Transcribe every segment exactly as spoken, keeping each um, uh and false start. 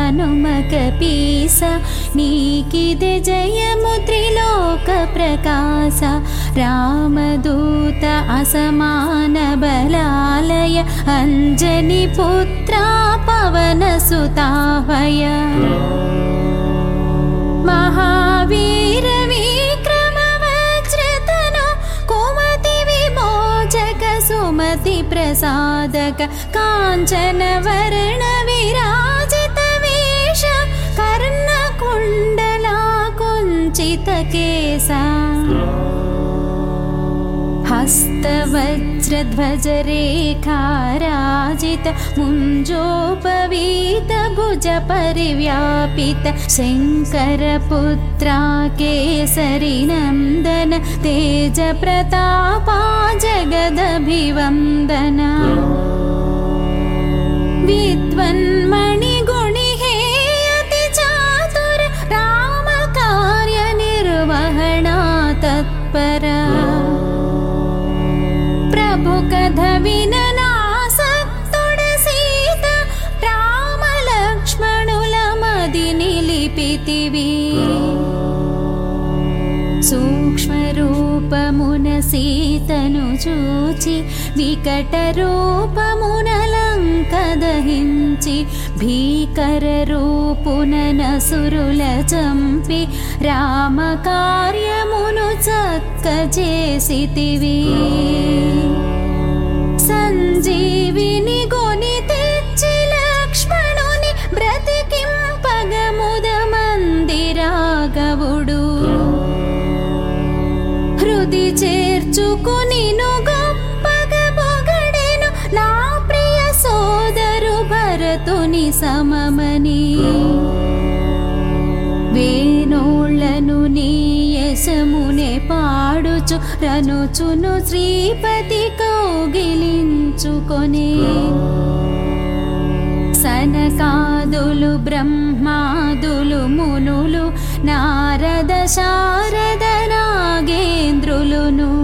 హనుమక పీస నీకిదే జయము త్రిలోక ప్రకాశ రామదూత అసమాన బలాలయ అంజని పుత్ర పవన సుతావయ మహావీర విక్రమ వజ్రతను కుమతి విమోచక సుమతి ప్రసాదక కాంచన వర్ణ విరాజిత వేష కర్ణ కుండల కుంచిత కేశ हस्तवज्रध्वजरेखाराजित मुञ्जोपवीत भुज परिव्यापित शङ्करपुत्रा केसरी नन्दन तेज प्रतापा जगदभिवन्दन विद्वन्मणिगुणि हे अति चातुर राम कार्य निर्वहणा तत्परा ప్రభు కథ విననాసక్తుడ సీత రామ లక్ష్మణుల మది నిలిపితివి సూక్ష్మ రూపమున సీతను చూచి వికట రూపమున లంక దహించి భీకర రూపున నసురుల చంపి రామ కార్యమును చక్క చేసితివి సంజీవిని గొని తెచ్చి లక్ష్మణుని బ్రతికింపగ ముద మందిరాగవుడు హృది చేర్చుకునిను గొప్పగ పొగడెను నా ప్రియ సోదరు భరతుని సమమని వేణోళ్లను నీ యశమునే పాడుచు రనుచును శ్రీపతి కౌగిలించుకొనే సనకాదులు బ్రహ్మాదులు మునులు నారద శారద నాగేంద్రులును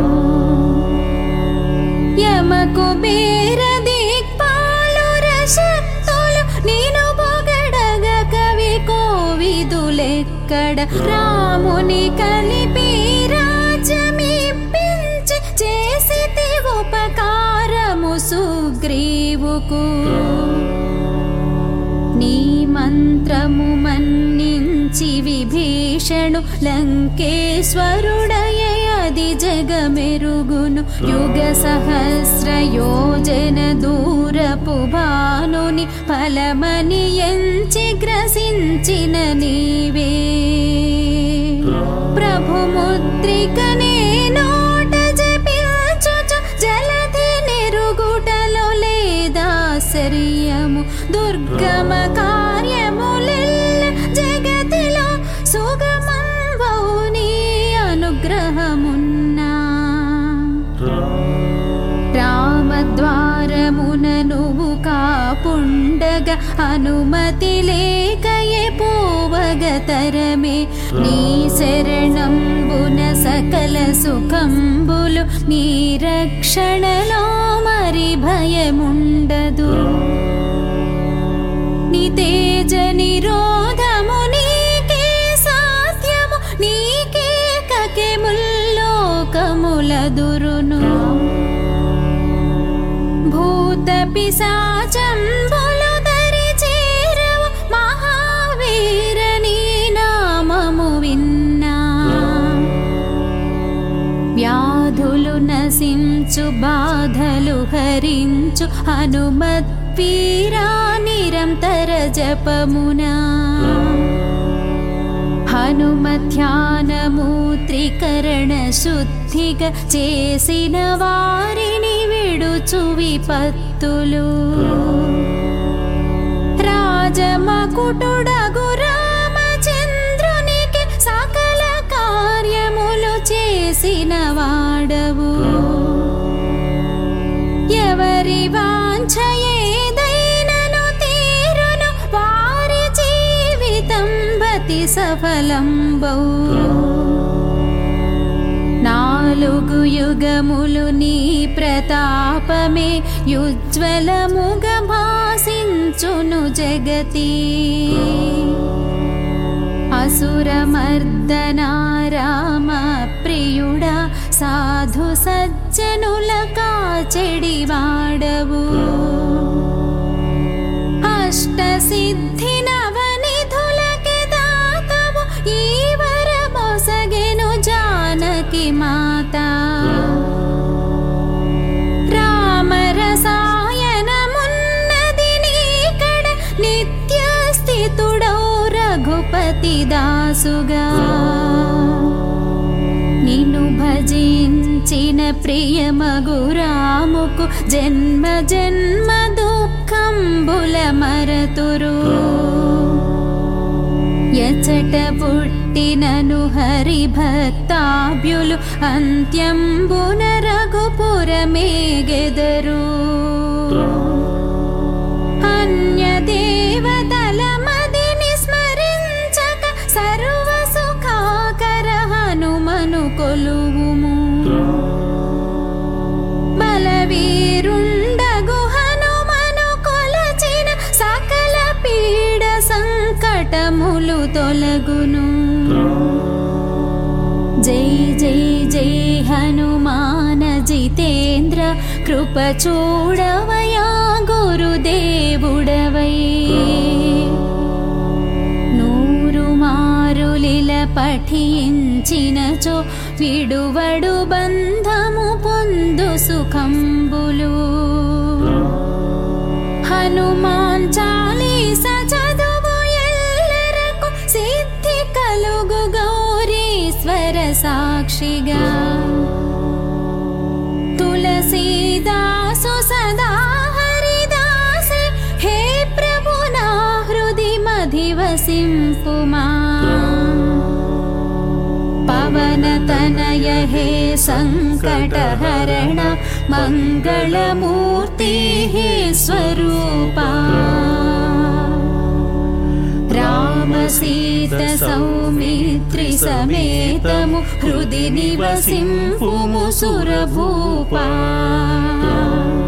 యమ కుబేర దిక్పాలుర శక్తులు నేను పొగడగ కవి కోవిదులెక్కడ రాముని కలిపి రాజ్యమిప్పించి చేసితి ఉపకారము సుగ్రీవుకు నీ మంత్రము మన్నించి విభీషణు లంకేశ్వరుడయ అది జగమెరుగును యుగ సహస్ర యోజన దూరపు భానుని ఫలమని ఎంచి గ్రసించిన నీవే ప్రభు ముద్రికనే నోట జపించుచు జలధి నెరుగుటలో లేదాశ్చర్యము దుర్గమ కార్యములెల్ల జగతిలో సుగమం వౌని అనుగ్రహమున్నా రామద్వారమున నువ్వు కాపుండగ అనుమతి లేకయే పోవగతరమే నీ శరణంబున సకల సుఖంబులు నీ రక్షణలో మరి భయముండదు నీ తేజ నిరోధము నీకే సాధ్యము నీకే కకే ముల్లోకములదురును భూత పిశాచంబులు దరి చేరవు మహావీర నీ నామము విన్నా వ్యాధులు నశించు బాధలు హరించు హనుమత్ వీరా నిరంతర జపమునా హనుమధ్యానము త్రికరణ శుద్ధిగా చేసిన వారిని విడుచు విపత్తులు రాజమకుటుడగు రామచంద్రునికి సకల కార్యములు చేసిన వాడవు ఎవరి వాంఛయేదైనను తీరును వారి జీవితం బతి సఫలంబౌ నాలుగు నాలుగు యుగములు నీ ప్రతాపమే యుజ్వలముగ భాసించును జగతి అసురమర్దనా రామ ప్రియుడా సాధు సజ్జనుల కాచెడివాడవు అష్ట సిద్ధి నవనిధులకి దాతవు ఈ వరమొసగెను జానకి మాత రామరసాయనమున్నది నీకడ నిత్య స్థితుడౌ రఘుపతి దాసుగా నిన్ను భజించిన ప్రియమగు రాముకు జన్మ జన్మ దుఃఖంబుల మరతురు ఎచట పుట్టినను హరి భక్తాభ్యులు అంత్యంబున రఘుపురమేగెదరు అన్య దేవతల మదిని స్మరించక సర్వ సుఖాకర హనుమను కొలువుము బలవీరుండగు హనుమను కొలచిన సకల పీడ సంకటములు తొలగును జై జై జై హనుమాన జితేంద్ర కృప చూడవయా గురుదేవుడవై నూరు మారులిల పఠించినచో విడువడు బంధము పొందు సుఖంబులు హనుమాన్ చాలీస చదువు ఎల్లరకు సిద్ధి కలుగు గౌరీశ్వర సాక్షిగా తులసీదాసు సదా హరిదాసి హే ప్రభు నా హృది మధివసింపుమా పవన తనయ హే సంకటహరణ మంగళమూర్తి హే స్వరూపా రామ సీత సౌమిత్రి సమేతము హృది నివసింపుము సురభూపా